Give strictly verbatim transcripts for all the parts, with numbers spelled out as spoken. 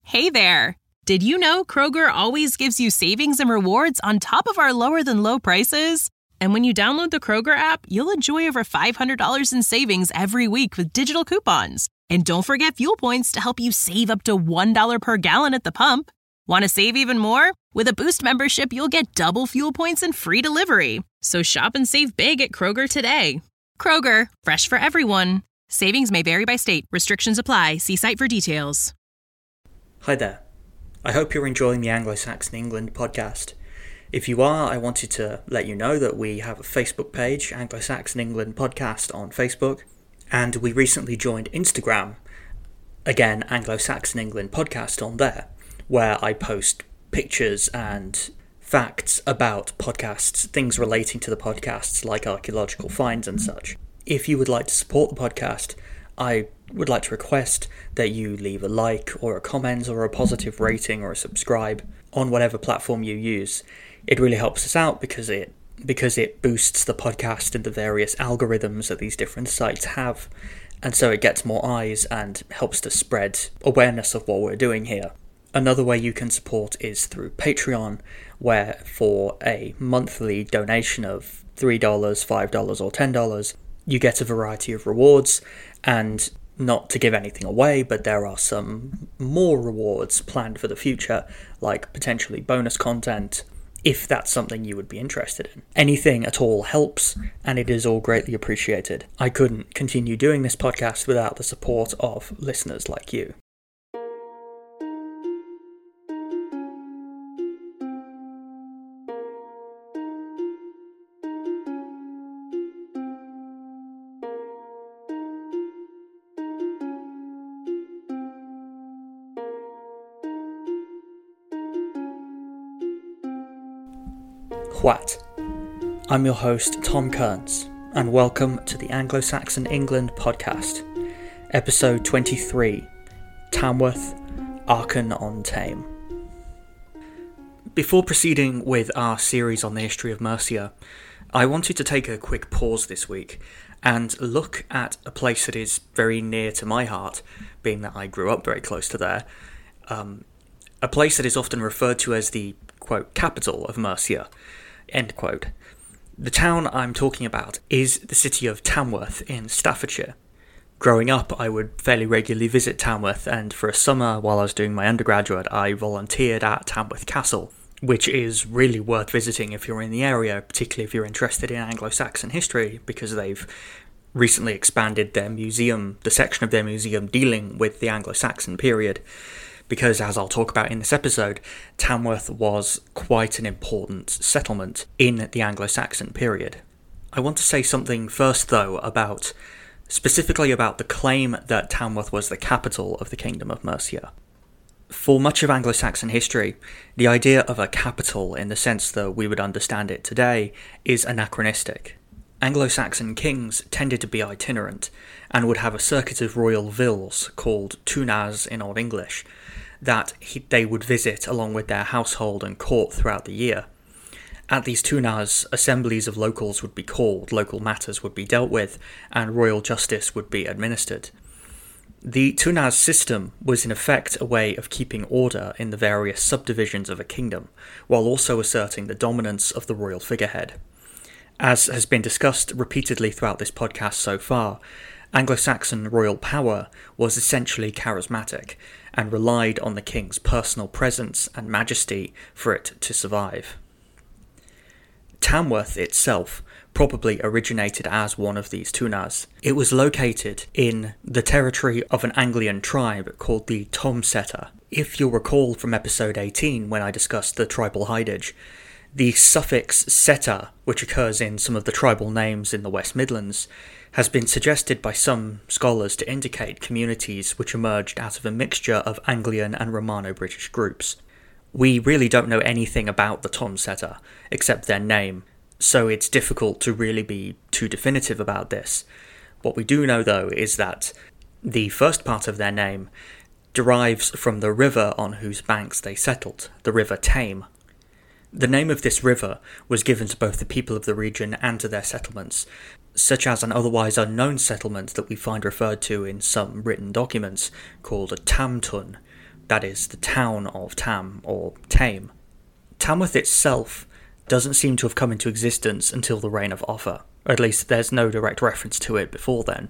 Hey there! Did you know Kroger always gives you savings and rewards on top of our lower-than-low prices? And when you download the Kroger app, you'll enjoy over five hundred dollars in savings every week with digital coupons. And don't forget fuel points to help you save up to one dollar per gallon at the pump. Want to save even more? With a Boost membership, you'll get double fuel points and free delivery. So shop and save big at Kroger today. Kroger, fresh for everyone. Savings may vary by state. Restrictions apply. See site for details. Hi there. I hope you're enjoying the Anglo-Saxon England podcast. If you are, I wanted to let you know that we have a Facebook page, Anglo-Saxon England Podcast on Facebook, and we recently joined Instagram, again, Anglo-Saxon England Podcast on there, where I post pictures and facts about podcasts, things relating to the podcasts like archaeological finds and such. If you would like to support the podcast, I would like to request that you leave a like or a comment or a positive rating or a subscribe on whatever platform you use. It really helps us out because it because it boosts the podcast and the various algorithms that these different sites have, and so it gets more eyes and helps to spread awareness of what we're doing here. Another way you can support is through Patreon, where for a monthly donation of three dollars, five dollars or ten dollars, you get a variety of rewards, and not to give anything away, but there are some more rewards planned for the future, like potentially bonus content, if that's something you would be interested in. Anything at all helps, and it is all greatly appreciated. I couldn't continue doing this podcast without the support of listeners like you. What? I'm your host, Tom Kearns, and welcome to the Anglo-Saxon England podcast, episode twenty-three, Tamworth, Archon-on-Tame. Before proceeding with our series on the history of Mercia, I wanted to take a quick pause this week and look at a place that is very near to my heart, being that I grew up very close to there, um, a place that is often referred to as the, quote, capital of Mercia, end quote. The town I'm talking about is the city of Tamworth in Staffordshire. Growing up, I would fairly regularly visit Tamworth, and for a summer while I was doing my undergraduate, I volunteered at Tamworth Castle, which is really worth visiting if you're in the area, particularly if you're interested in Anglo-Saxon history, because they've recently expanded their museum, the section of their museum dealing with the Anglo-Saxon period. Because, as I'll talk about in this episode, Tamworth was quite an important settlement in the Anglo-Saxon period. I want to say something first, though, about, specifically about the claim that Tamworth was the capital of the Kingdom of Mercia. For much of Anglo-Saxon history, the idea of a capital, in the sense that we would understand it today, is anachronistic. Anglo-Saxon kings tended to be itinerant, and would have a circuit of royal vills, called tunas in Old English, that he, they would visit along with their household and court throughout the year. At these tunas, assemblies of locals would be called, local matters would be dealt with, and royal justice would be administered. The tunas system was in effect a way of keeping order in the various subdivisions of a kingdom, while also asserting the dominance of the royal figurehead. As has been discussed repeatedly throughout this podcast so far, Anglo-Saxon royal power was essentially charismatic, and relied on the king's personal presence and majesty for it to survive. Tamworth itself probably originated as one of these tunas. It was located in the territory of an Anglian tribe called the Tomseta. If you'll recall from episode eighteen when I discussed the tribal hidage, the suffix seta, which occurs in some of the tribal names in the West Midlands, has been suggested by some scholars to indicate communities which emerged out of a mixture of Anglian and Romano-British groups. We really don't know anything about the Tomseta, except their name, so it's difficult to really be too definitive about this. What we do know, though, is that the first part of their name derives from the river on whose banks they settled, the River Tame. The name of this river was given to both the people of the region and to their settlements, such as an otherwise unknown settlement that we find referred to in some written documents called a Tamtun, that is, the town of Tam, or Tame. Tamworth itself doesn't seem to have come into existence until the reign of Offa, or at least there's no direct reference to it before then.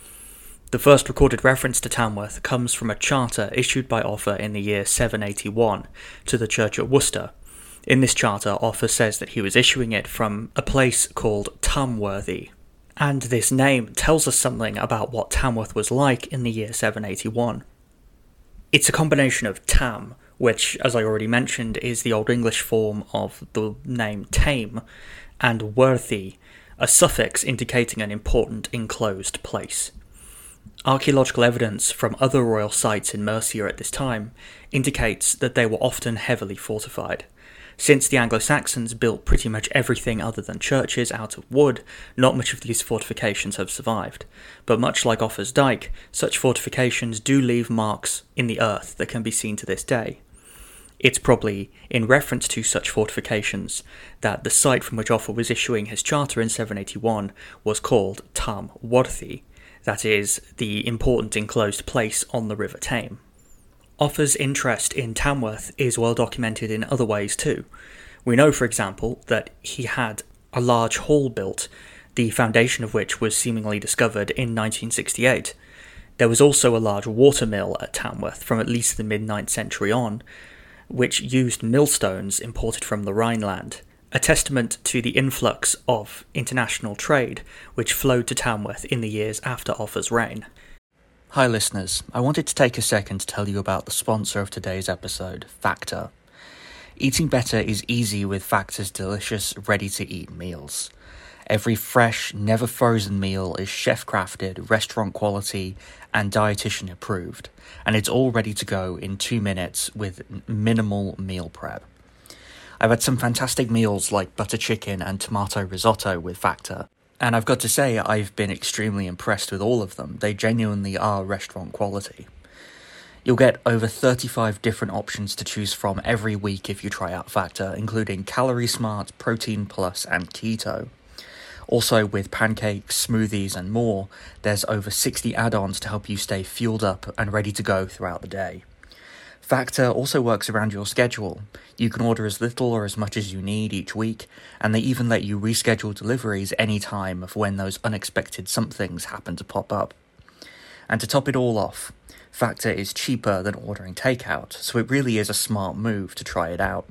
The first recorded reference to Tamworth comes from a charter issued by Offa in the year seven eighty-one to the Church at Worcester. In this charter, Offa says that he was issuing it from a place called Tamworthy, and this name tells us something about what Tamworth was like in the year seven eighty-one. It's a combination of Tam, which, as I already mentioned, is the Old English form of the name Tame, and Worthy, a suffix indicating an important enclosed place. Archaeological evidence from other royal sites in Mercia at this time indicates that they were often heavily fortified. Since the Anglo-Saxons built pretty much everything other than churches out of wood, not much of these fortifications have survived. But much like Offa's Dyke, such fortifications do leave marks in the earth that can be seen to this day. It's probably in reference to such fortifications that the site from which Offa was issuing his charter in seven eighty-one was called Tam Worthy, that is, the important enclosed place on the River Tame. Offa's interest in Tamworth is well documented in other ways too. We know, for example, that he had a large hall built, the foundation of which was seemingly discovered in nineteen sixty-eight. There was also a large watermill at Tamworth from at least the mid-ninth century on, which used millstones imported from the Rhineland, a testament to the influx of international trade which flowed to Tamworth in the years after Offa's reign. Hi listeners, I wanted to take a second to tell you about the sponsor of today's episode, Factor. Eating better is easy with Factor's delicious, ready-to-eat meals. Every fresh, never frozen meal is chef-crafted, restaurant quality, and dietitian approved, and it's all ready to go in two minutes with minimal meal prep. I've had some fantastic meals like butter chicken and tomato risotto with Factor, and I've got to say I've been extremely impressed with all of them. They genuinely are restaurant quality. You'll get over thirty-five different options to choose from every week if you try out Factor, including Calorie Smart, Protein Plus, and Keto. Also, with pancakes, smoothies, and more, there's over sixty add-ons to help you stay fueled up and ready to go throughout the day. Factor also works around your schedule. You can order as little or as much as you need each week, and they even let you reschedule deliveries any time of when those unexpected somethings happen to pop up. And to top it all off, Factor is cheaper than ordering takeout, so it really is a smart move to try it out.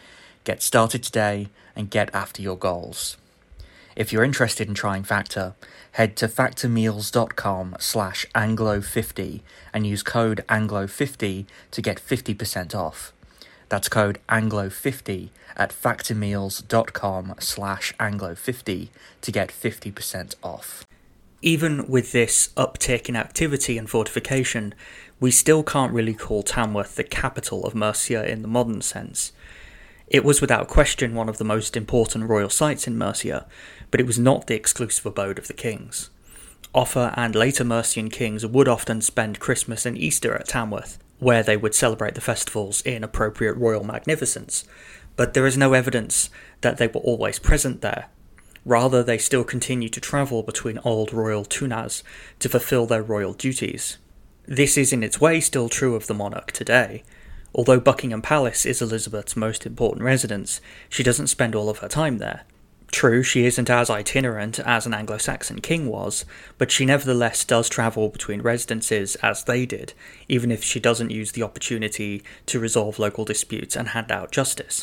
Get started today and get after your goals. If you're interested in trying Factor, head to factormeals.com slash anglo50 and use code anglo fifty to get fifty percent off. That's code anglo fifty at factormeals.com slash anglo50 to get fifty percent off. Even with this uptick in activity and fortification, we still can't really call Tamworth the capital of Mercia in the modern sense. It was without question one of the most important royal sites in Mercia, but it was not the exclusive abode of the kings. Offa and later Mercian kings would often spend Christmas and Easter at Tamworth, where they would celebrate the festivals in appropriate royal magnificence, but there is no evidence that they were always present there. Rather, they still continued to travel between old royal tunas to fulfill their royal duties. This is in its way still true of the monarch today. Although Buckingham Palace is Elizabeth's most important residence, she doesn't spend all of her time there. True, she isn't as itinerant as an Anglo-Saxon king was, but she nevertheless does travel between residences as they did, even if she doesn't use the opportunity to resolve local disputes and hand out justice.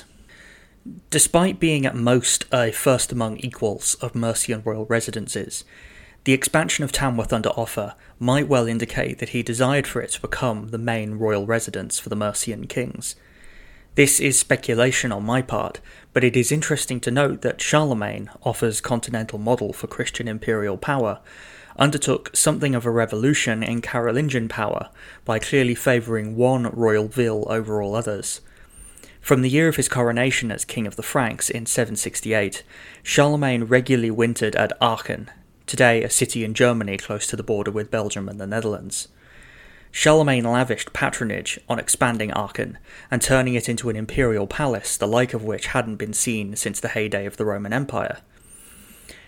Despite being at most a first among equals of Mercian royal residences, the expansion of Tamworth under Offa might well indicate that he desired for it to become the main royal residence for the Mercian kings. This is speculation on my part, but it is interesting to note that Charlemagne, Offa's continental model for Christian imperial power, undertook something of a revolution in Carolingian power by clearly favouring one royal ville over all others. From the year of his coronation as King of the Franks in seven sixty-eight, Charlemagne regularly wintered at Aachen, today a city in Germany close to the border with Belgium and the Netherlands. Charlemagne lavished patronage on expanding Aachen and turning it into an imperial palace, the like of which hadn't been seen since the heyday of the Roman Empire.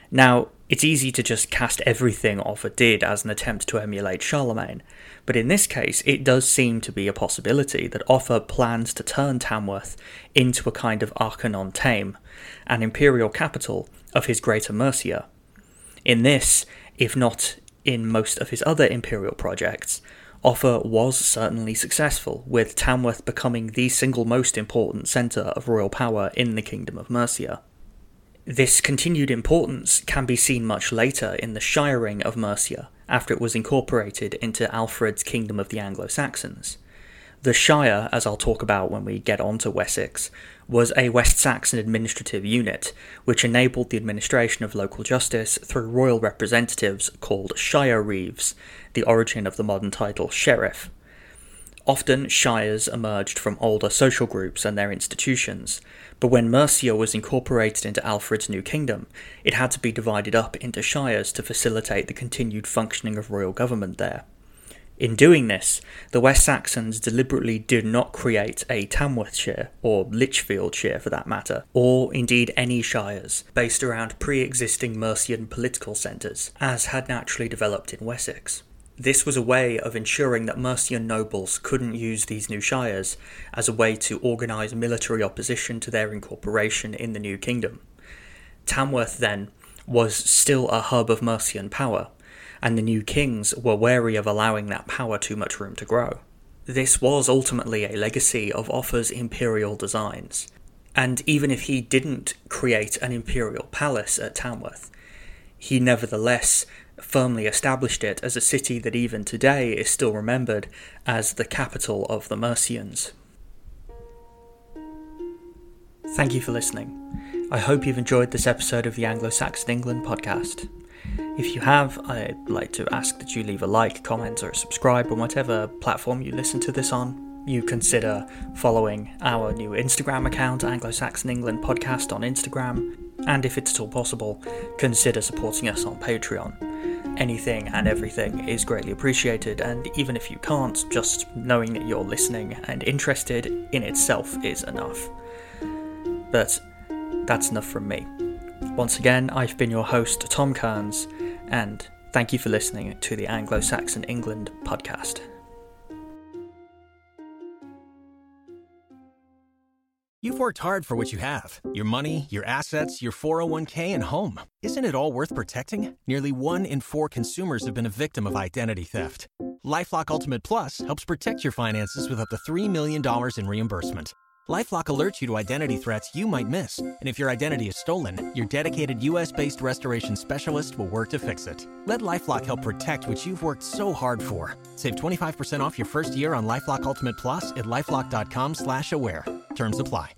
Now, it's easy to just cast everything Offa did as an attempt to emulate Charlemagne, but in this case it does seem to be a possibility that Offa planned to turn Tamworth into a kind of Arcanon Tame, an imperial capital of his greater Mercia. In this, if not in most of his other imperial projects, Offa was certainly successful, with Tamworth becoming the single most important centre of royal power in the Kingdom of Mercia. This continued importance can be seen much later in the shiring of Mercia, after it was incorporated into Alfred's Kingdom of the Anglo-Saxons. The Shire, as I'll talk about when we get on to Wessex, was a West Saxon administrative unit, which enabled the administration of local justice through royal representatives called shire reeves, the origin of the modern title sheriff. Often, shires emerged from older social groups and their institutions, but when Mercia was incorporated into Alfred's new kingdom, it had to be divided up into shires to facilitate the continued functioning of royal government there. In doing this, the West Saxons deliberately did not create a Tamworthshire, or Lichfieldshire for that matter, or indeed any shires, based around pre-existing Mercian political centres, as had naturally developed in Wessex. This was a way of ensuring that Mercian nobles couldn't use these new shires as a way to organise military opposition to their incorporation in the new kingdom. Tamworth, then, was still a hub of Mercian power, and the new kings were wary of allowing that power too much room to grow. This was ultimately a legacy of Offa's imperial designs, and even if he didn't create an imperial palace at Tamworth, he nevertheless firmly established it as a city that even today is still remembered as the capital of the Mercians. Thank you for listening. I hope you've enjoyed this episode of the Anglo-Saxon England podcast. If you have, I'd like to ask that you leave a like, comment or subscribe on whatever platform you listen to this on. You consider following our new Instagram account, Anglo-Saxon England Podcast on Instagram, and if it's at all possible, consider supporting us on Patreon. Anything and everything is greatly appreciated, and even if you can't, just knowing that you're listening and interested in itself is enough. But that's enough from me. Once again, I've been your host, Tom Kearns, and thank you for listening to the Anglo-Saxon England podcast. You've worked hard for what you have. Your money, your assets, your four oh one k, and home. Isn't it all worth protecting? Nearly one in four consumers have been a victim of identity theft. LifeLock Ultimate Plus helps protect your finances with up to three million dollars in reimbursement. LifeLock alerts you to identity threats you might miss. And if your identity is stolen, your dedicated U S-based restoration specialist will work to fix it. Let LifeLock help protect what you've worked so hard for. Save twenty-five percent off your first year on LifeLock Ultimate Plus at LifeLock.com slash aware. Terms apply.